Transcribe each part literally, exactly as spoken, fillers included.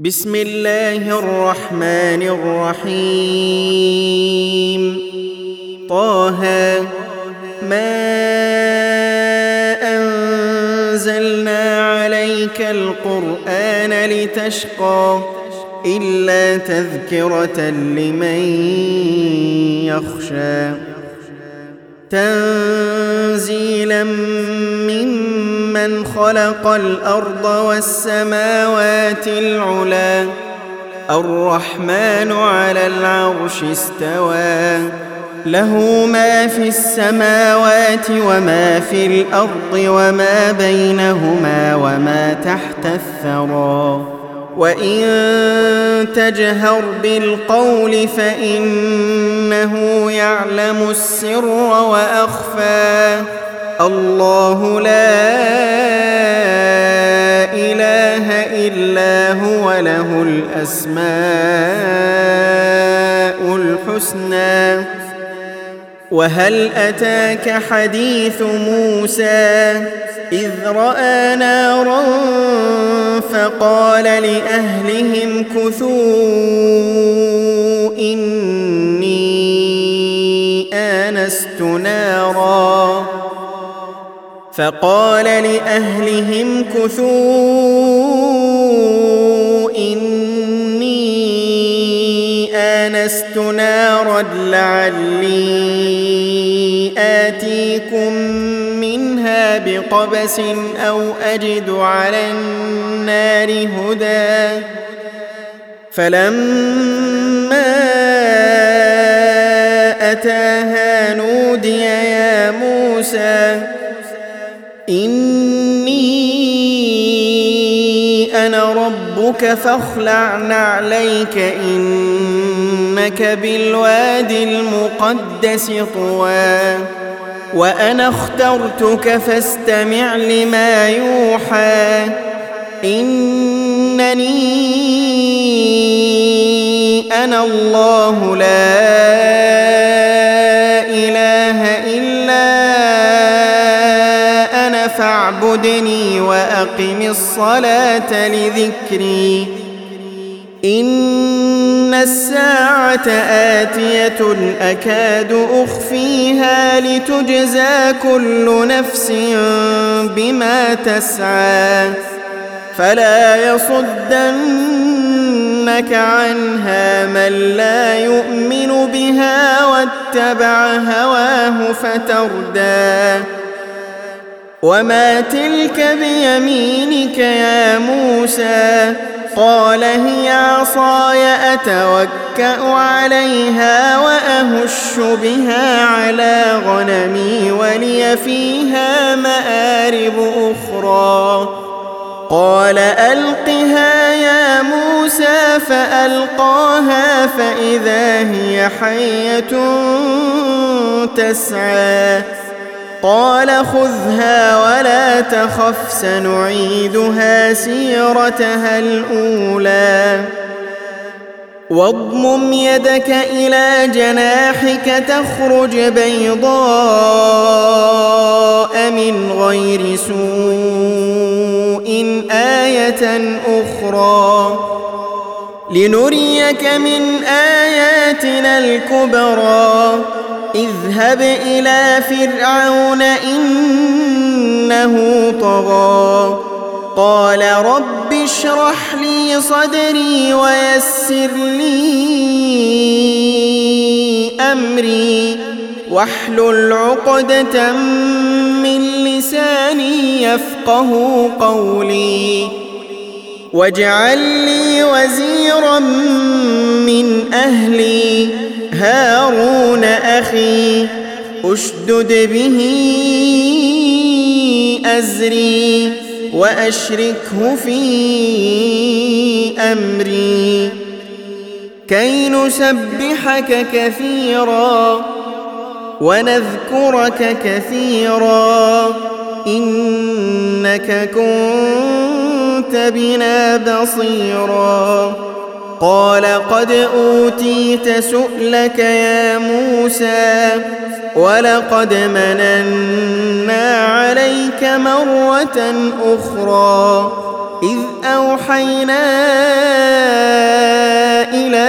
بسم الله الرحمن الرحيم طه ما أنزلنا عليك القرآن لتشقى إلا تذكرة لمن يخشى تنزيلا ممن خلق الأرض والسماوات العلى الرحمن على العرش استوى له ما في السماوات وما في الأرض وما بينهما وما تحت الثرى وإن تجهر بالقول فإنه يعلم السر وأخفى الله لا إله إلا هو له الأسماء الحسنى وهل أتاك حديث موسى إذ رأى نارا فقال لأهلهم كثوا إني آنست نارا فقال لأهلهم كثوا إني آنست نارا لعلي آتيكم منها بقبس أو أجد على النار هدى فلما أتاها نودي يا موسى إني أنا ربك فاخلع نعليك إنك بالوادي المقدس طوى وأنا اخترتك فاستمع لما يوحى إنني أنا الله لا إله إلا أنا فاعبدني وأقم الصلاة لذكري إن الساعة آتية أكاد أخفيها لتجزى كل نفس بما تسعى فلا يصدنك عنها من لا يؤمن بها واتبع هواه فتردى وما تلك بيمينك يا موسى قال هي عصاي أتوكأ عليها وأهش بها على غنمي ولي فيها مآرب أخرى قال ألقها يا موسى فألقاها فإذا هي حية تسعى قال خذها ولا تخف سنعيدها سيرتها الأولى واضمم يدك إلى جناحك تخرج بيضاء من غير سوء آية أخرى لنريك من آياتنا الكبرى اذهب إلى فرعون إنه طغى قال رب اشرح لي صدري ويسر لي أمري واحلل عقدة من لساني يفقه قولي واجعل لي وزيرا من أهلي هارون أخي أشدد به أزري وأشركه في أمري كي نسبحك كثيرا ونذكرك كثيرا إنك كنت بنا بصيرا قال قد أوتيت سؤلك يا موسى ولقد مننا عليك مرة أخرى إذ أوحينا إلى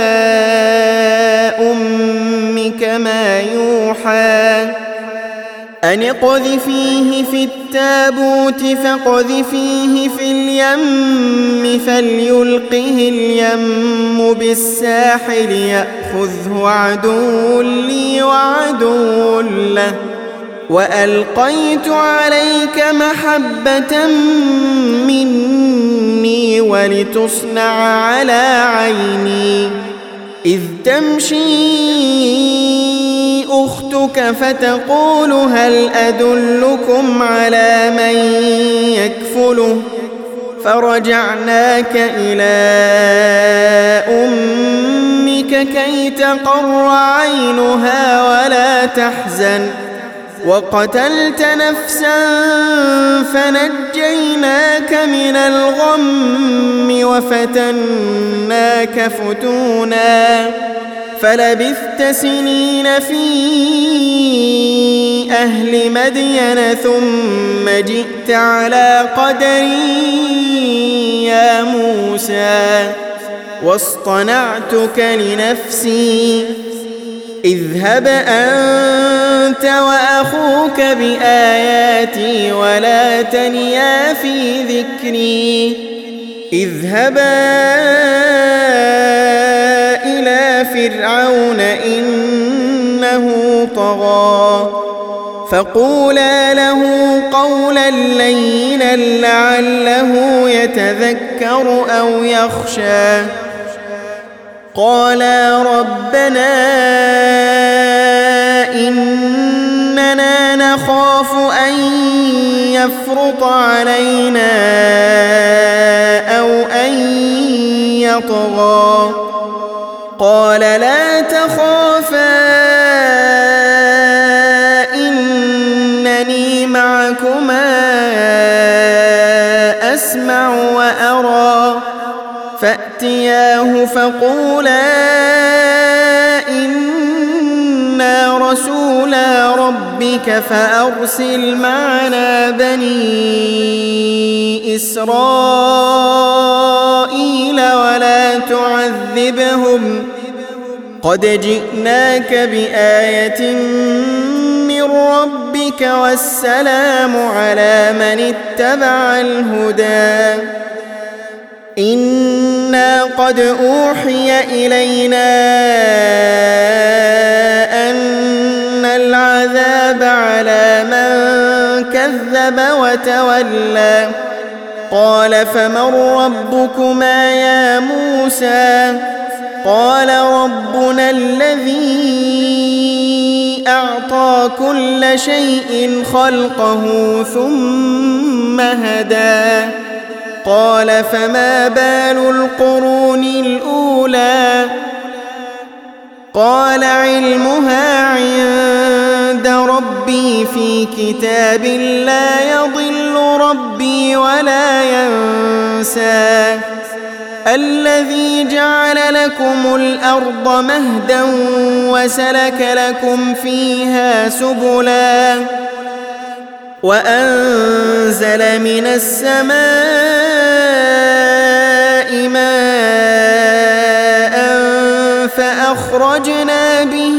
أمك ما يوحى أن اقذفيه في التابوت فاقذفيه في اليم فليلقه اليم بالساحل يأخذه عدو لي وعدو له وألقيت عليك محبة مني ولتصنع على عيني إذ تمشي أختك فتقول هل أدلكم على من يكفله فرجعناك إلى أمك كي تقر عينها ولا تحزن وقتلت نفسا فنجيناك من الغم وفتناك فتونا فلبثت سنين في أهل مدين ثم جئت على قدري يا موسى واصطنعتك لنفسي اذهب أنت وأخوك بآياتي ولا تنيا في ذكري اذهبا إلى فرعون إنه طغى فقولا له قولا لينا لعله يتذكر أو يخشى قالا ربنا إننا نخاف أن يفرط علينا أو أن يطغى قال لا تخافا إنني معكما أسمع وأرى فأتياه فقولا إنا رسولا ربك فأرسل معنا بني إسرائيل ولا تعذبهم قد جئناك بآية من ربك والسلام على من اتبع الهدى إنا قد أوحي إلينا أن العذاب على من كذب وتولى قال فمن ربكما يا موسى قال ربنا الذي أعطى كل شيء خلقه ثم هدى قال فما بال القرون الأولى قال علمها عند ربي في كتاب لا يضل ربي ولا ينسى الذي جعل لكم الأرض مهدا وسلك لكم فيها سبلا وأنزل من السماء ماء فأخرجنا به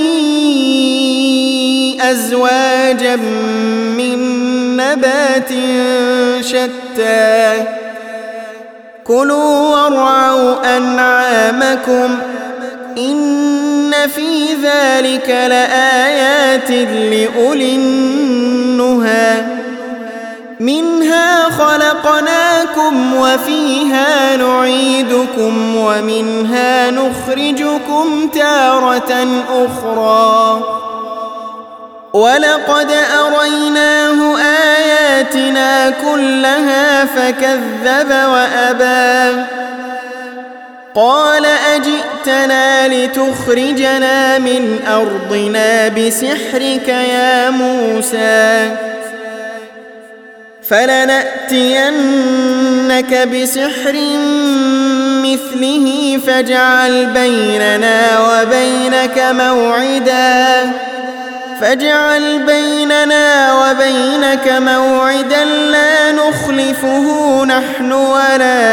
أزواجا من نبات شتى كلوا وارعوا أنعامكم إن في ذلك لآيات لأولي النهى منها خلقناكم وفيها نعيدكم ومنها نخرجكم تارة أخرى ولقد أريناه آياتنا كلها فكذب وأبى قال أجئتنا لتخرجنا من أرضنا بسحرك يا موسى فلنأتينك بسحر مثله فاجعل بيننا وبينك موعدا فاجعل بيننا وبينك موعدا لا نخلفه نحن ولا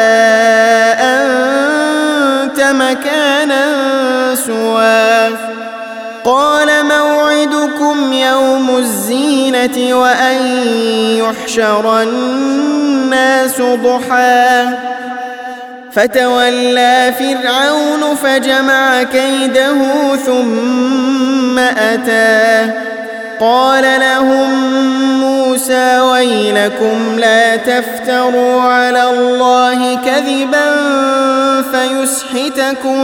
أنت مكانا سواه قال موعدكم يوم الزينة وأن يحشر الناس ضحى فتولى فرعون فجمع كيده ثم أتى قال لهم موسى ويلكم لا تفتروا على الله كذبا فيسحتكم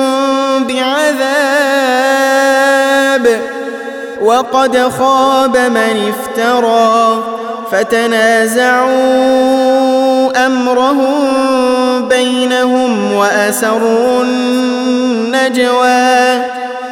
بعذاب وقد خاب من افترى فتنازعوا أمرهم بينهم وأسروا النجوى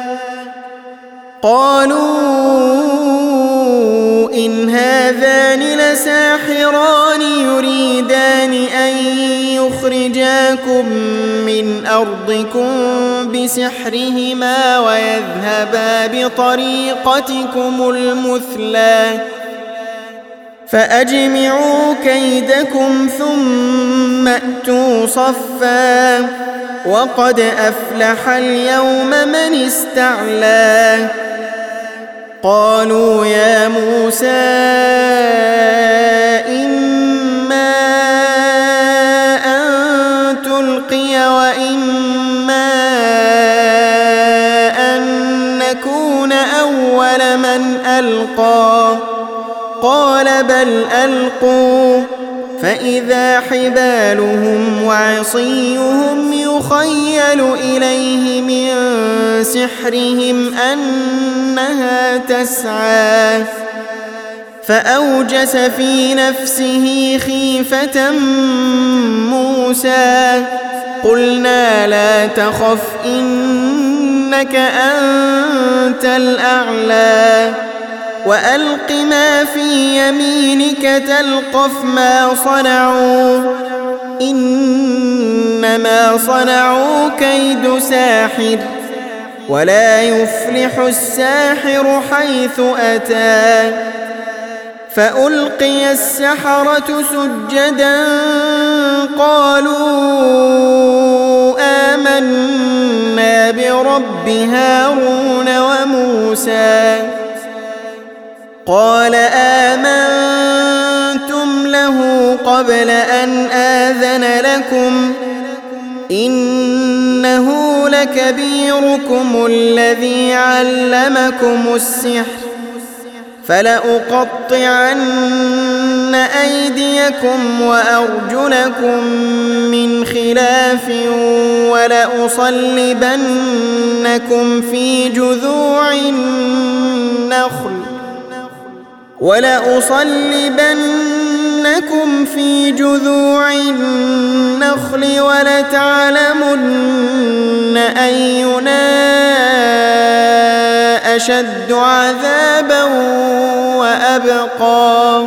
قالوا إن هذان لساحران يريدان أن يخرجاكم من أرضكم بسحرهما ويذهبا بطريقتكم المثلى فأجمعوا كيدكم ثم أتوا صفا وقد أفلح اليوم من استعلى قالوا يا موسى إما أن تلقي وإما أن نكون أول من ألقى قال بل ألقوا فإذا حبالهم وعصيهم يخيل إليه من سحرهم أنها تسعى فأوجس في نفسه خيفة موسى قلنا لا تخف إنك أنت الأعلى وألق ما في يمينك تلقف ما صنعوا إنما صنعوا كيد ساحر ولا يفلح الساحر حيث أتى فألقي السحرة سجدا قالوا آمنا برب هارون وموسى قال آمنتم له قبل أن آذن لكم إنه لكبيركم الذي علمكم السحر فلأقطعن أيديكم وأرجلكم من خلاف ولأصلبنكم في جذوع النخل ولأصلبنكم في جذوع النخل ولتعلمن أينا أشد عذابا وأبقى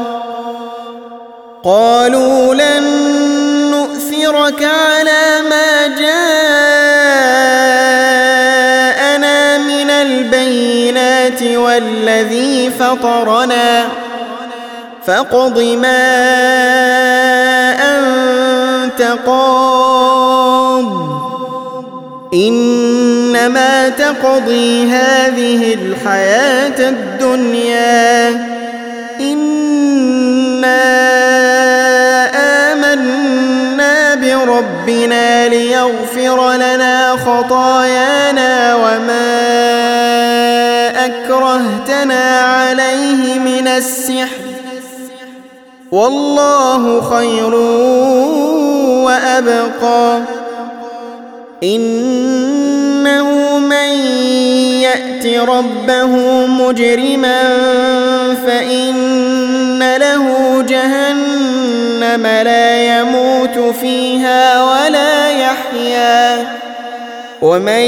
قالوا لن نؤثرك على ما جاءنا من البينات والذي فطرنا فاقض ما أنت قاض إنما تقضي هذه الحياة الدنيا إنا آمنا بربنا ليغفر لنا خطايانا وما أكرهتنا عليه من السحر والله خير وأبقى إنه من يأت ربه مجرما فإن له جهنم لا يموت فيها ولا يحيا ومن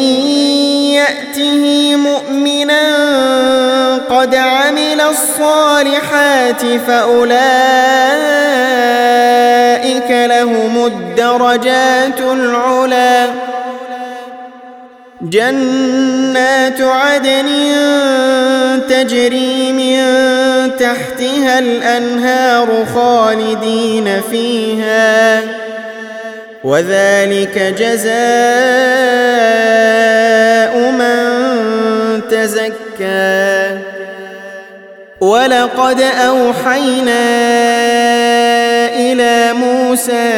يأته مؤمنا قد عمل الصالحات فأولئك لهم الدرجات العلى جنات عدن تجري من تحتها الأنهار خالدين فيها وذلك جزاء من تزكى ولقد أوحينا إلى موسى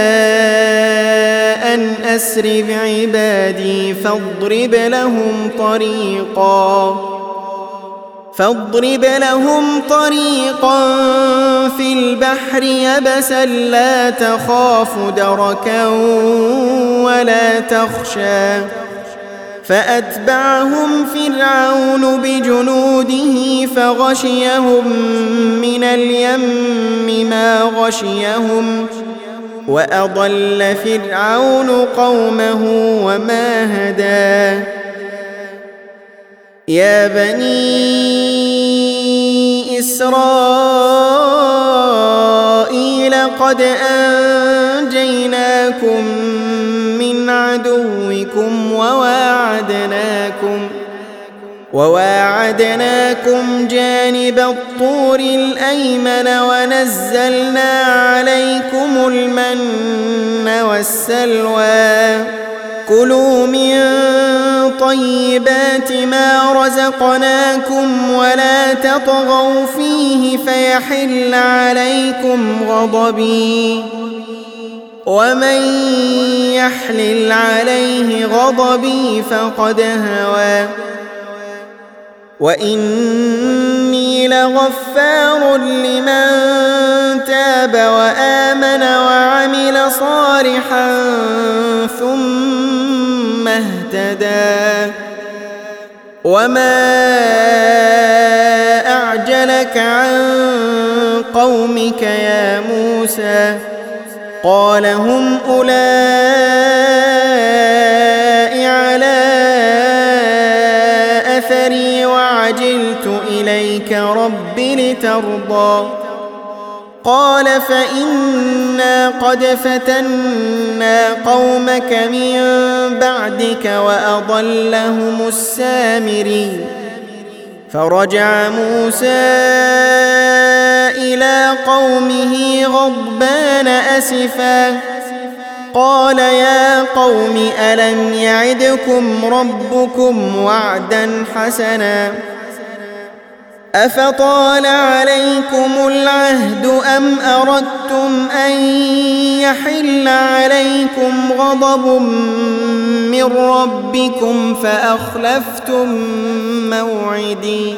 أن أسر بعبادي فاضرب لهم طريقا فاضرب لهم طريقا في البحر يبسا لا تخاف دركا ولا تخشى فأتبعهم فرعون بجنوده فغشيهم من اليم ما غشيهم وأضل فرعون قومه وما هدى يا بني إسرائيل قد أنجيناكم من عدوكم وواعدناكم وواعدناكم جانب الطور الأيمن ونزلنا عليكم المن والسلوى كلوا من طيبات ما رزقناكم ولا تطغوا فيه فيحل عليكم غضبي ومن يحلل عليه غضبي فقد هوى وإني لغفار لمن تاب وآمن وعمل صالحا ثم اهتدى وما أعجلك عن قومك يا موسى قال هم أولئك على أثري وعجلت إليك رب لترضى قال فإنا قد فتنا قومك من بعدك وأضلهم السامري فرجع موسى إلى قومه غضبان أسفا قال يا قوم ألم يعدكم ربكم وعدا حسنا أفطال عليكم العهد أم أردتم أن يحل عليكم غضب من ربكم فأخلفتم موعدي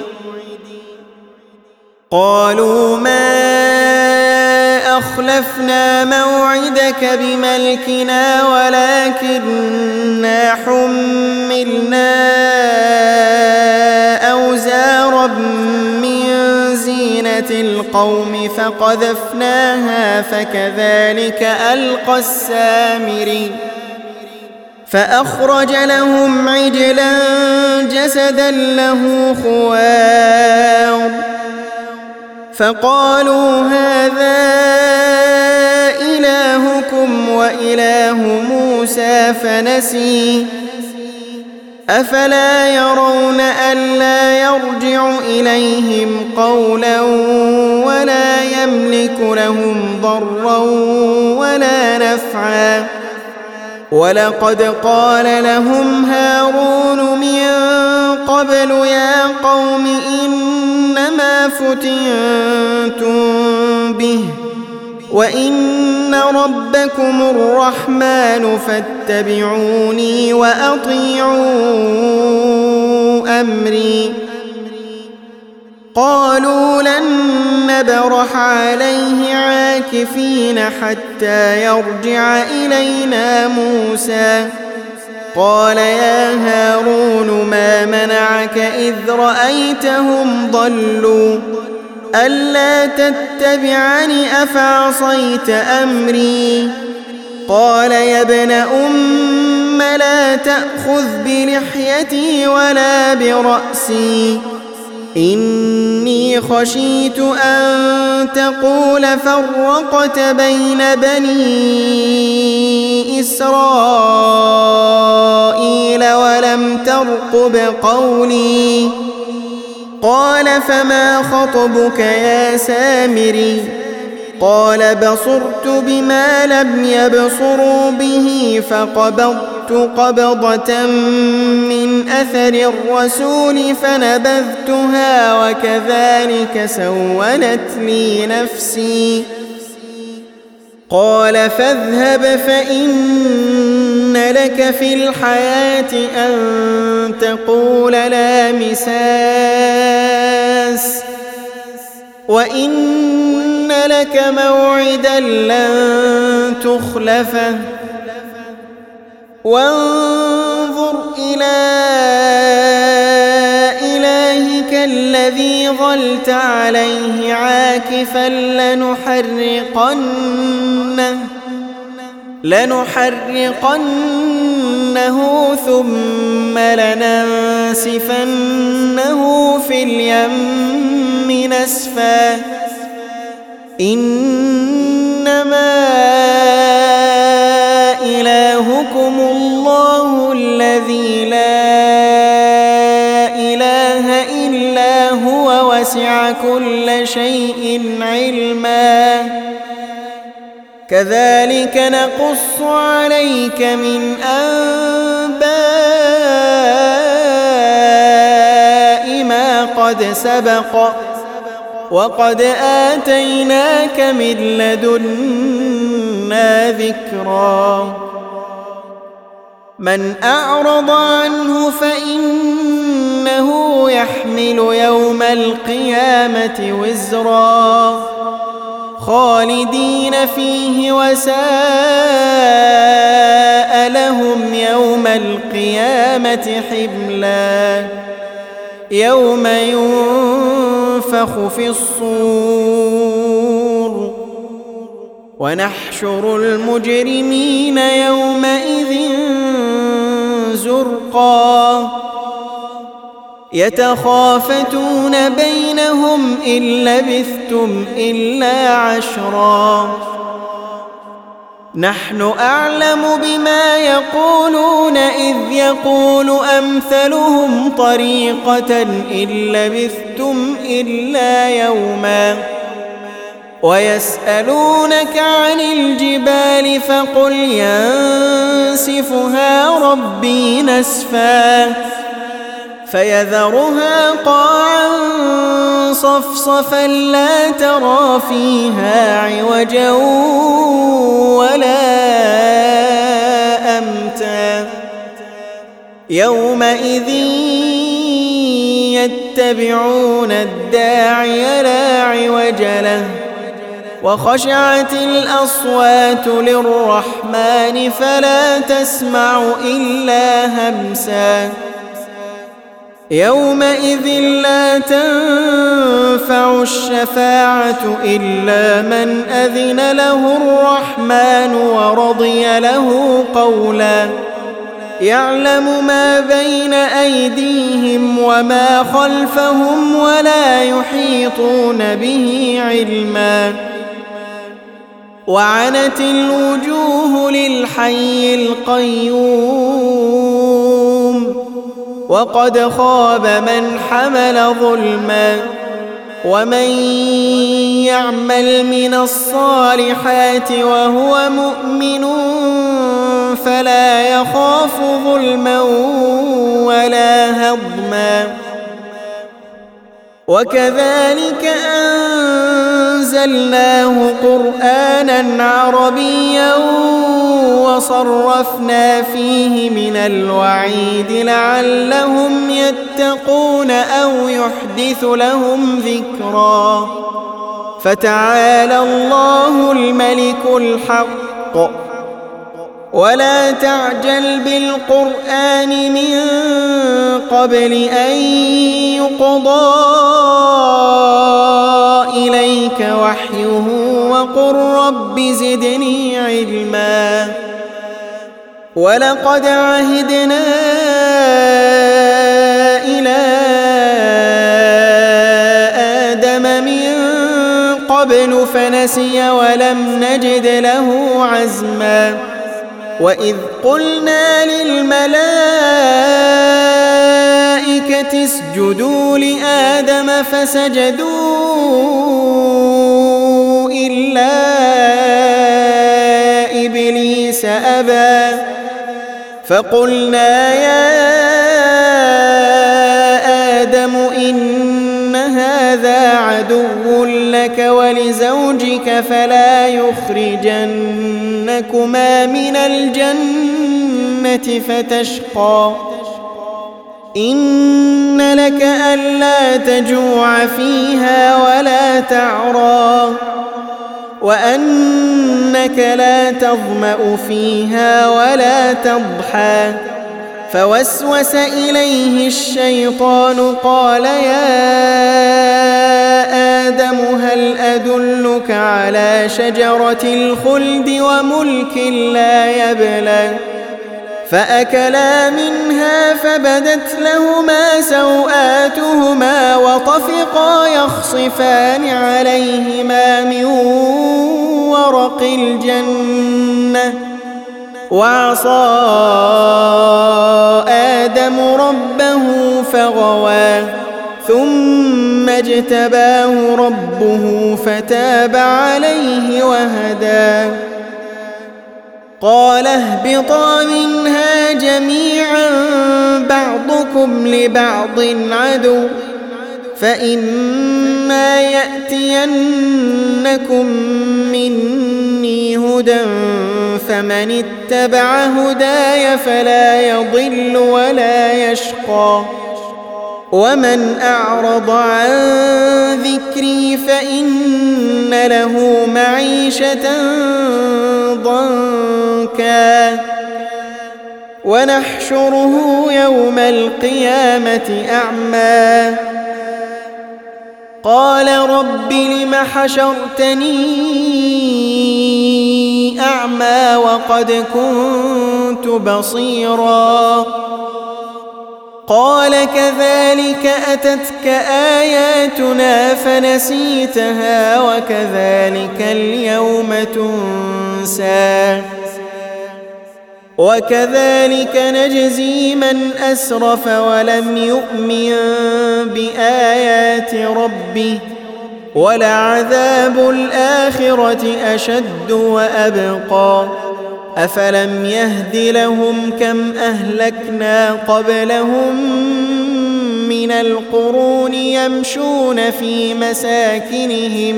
قالوا ما أخلفنا موعدك بملكنا ولكننا حملنا أوزارا من زينة القوم فقذفناها فكذلك ألقى السامري فأخرج لهم عجلا جسدا له خوار فقالوا هذا إلهكم وإله موسى فنسي أفلا يرون ألا يرجع إليهم قولا ولا يملك لهم ضرا ولا نفعا ولقد قال لهم هارون من قبل يا قوم إنما فتنتم به وإن ربكم الرحمن فاتبعوني وأطيعوا أمري قالوا لن نبرح عليه عاكفين حتى يرجع إلينا موسى قال يا هارون ما منعك إذ رأيتهم ضلوا ألا تتبعني أفعصيت أمري قال يا ابن أم لا تأخذ بلحيتي ولا برأسي إني خشيت أن تقول فرقت بين بني إسرائيل ولم فارقب قولي. قال فما خطبك يا سامري؟ قال بصرت بما لم يبصروا به فقبضت قبضة من أثر الرسول فنبذتها وكذلك سولت لي نفسي. قال فاذهب فإن لك في الحياة أن تقول لا مساس وإن لك موعدا لن تخلفه وانظر إلى إلهك الذي ظلت عليه عاكفا لنحرقنه لنحرقنه ثم لننسفنه في اليم نسفا إنما إلهكم الله الذي لا إله إلا هو وسع كل شيء علما كذلك نقص عليك من أنباء ما قد سبق وقد آتيناك من لدنا ذكرا من أعرض عنه فإنه يحمل يوم القيامة وزرا خالدين فيه وساء لهم يوم القيامة حملا يوم ينفخ في الصور ونحشر المجرمين يومئذ زرقا يتخافتون بينهم إن لبثتم إلا عشرا نحن أعلم بما يقولون إذ يقول أمثلهم طريقة إن لبثتم إلا يوما ويسألونك عن الجبال فقل ينسفها ربي نسفا فيذرها قاعا صفصفا لا ترى فيها عوجا ولا أمتا يومئذ يتبعون الداعي لا عوج له وخشعت الأصوات للرحمن فلا تسمع إلا همسا يومئذ لا تنفع الشفاعة إلا من أذن له الرحمن ورضي له قولا يعلم ما بين أيديهم وما خلفهم ولا يحيطون به علما وعنت الوجوه للحي القيوم وقد خاب من حمل ظلما ومن يعمل من الصالحات وهو مؤمن فلا يخاف ظلما ولا هضما وكذلك أنزلناه قرآنا عربيا وصرفنا فيه من الوعيد لعلهم يتقون أو يحدث لهم ذكرا فتعالى الله الملك الحق ولا تعجل بالقرآن من قبل أن يقضى إليك وحيه وقل رب زدني علما ولقد عهدنا إلى آدم من قبل فنسي ولم نجد له عزما وإذ قلنا للملائكة اسجدوا لآدم فسجدوا إلا إبليس أبى فقلنا يا آدم إن هذا عدو لك ولزوجك فلا يخرجنكما من الجنة فتشقى إن لك ألا تجوع فيها ولا تعرى وأنك لا تظمأ فيها ولا تضحى فوسوس إليه الشيطان قال يا آدم هل أدلك على شجرة الخلد وملك لا يبلى فأكلا منها فبدت لهما سوآتهما وطفقا يخصفان عليهما من ورق الجنة وعصى آدم ربه فغوى ثم اجتباه ربه فتاب عليه وهدى قال اهبطا منها جميعا بعضكم لبعض عدو فإما يأتينكم مني هدى فمن اتبع هداي فلا يضل ولا يشقى ومن أعرض عن ذكري فإن له معيشة ضنكا ونحشره يوم القيامة أعمى قال رب لم حشرتني أعمى وقد كنت بصيرا قال كذلك أتتك آياتنا فنسيتها وكذلك اليوم تنسى وكذلك نجزي من أسرف ولم يؤمن بآيات ربه ولعذاب الآخرة أشد وأبقى أفلم يهد لهم كم أهلكنا قبلهم من القرون يمشون في مساكنهم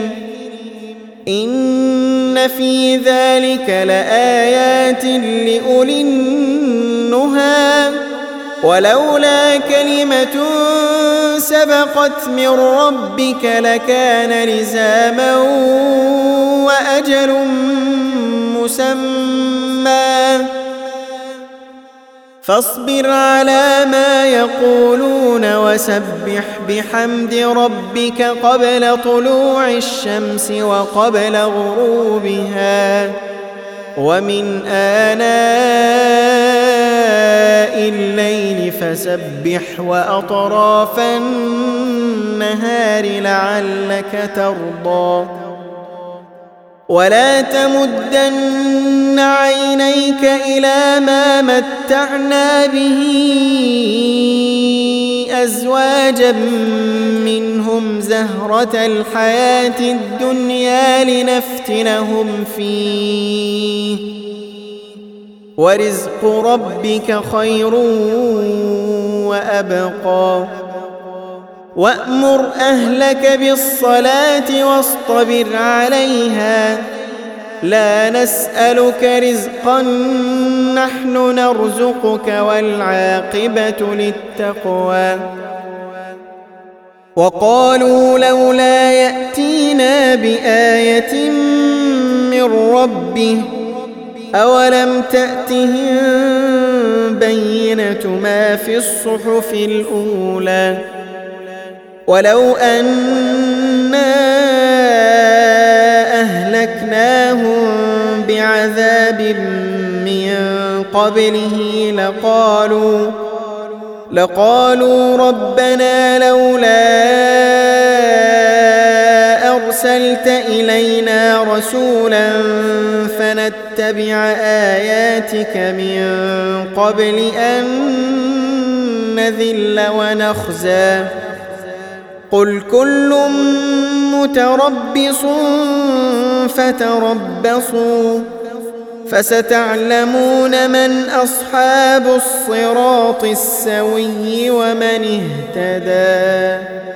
إن في ذلك لآيات لأولي النهى ولولا كلمة سبقت من ربك لكان لزاما وأجل مسمى فاصبر على ما يقولون وسبح بحمد ربك قبل طلوع الشمس وقبل غروبها ومن آناء الليل فسبح وأطراف النهار لعلك ترضى ولا تمدن عينيك إلى ما متعنا به أزواجا منهم زهرة الحياة الدنيا لنفتنهم فيه ورزق ربك خير وأبقى وأمر أهلك بالصلاة واصطبر عليها لا نسألك رزقا نحن نرزقك والعاقبة للتقوى وقالوا لولا يأتينا بآية من ربه أولم تأتهم بينة ما في الصحف الأولى ولو أنا أهلكناهم بعذاب من قبله لقالوا لقالوا ربنا لولا أرسلت إلينا رسولا فنتبع آياتك من قبل أن نذل ونخزى قل كل متربص فتربصوا فستعلمون من أصحاب الصراط السوي ومن اهتدى.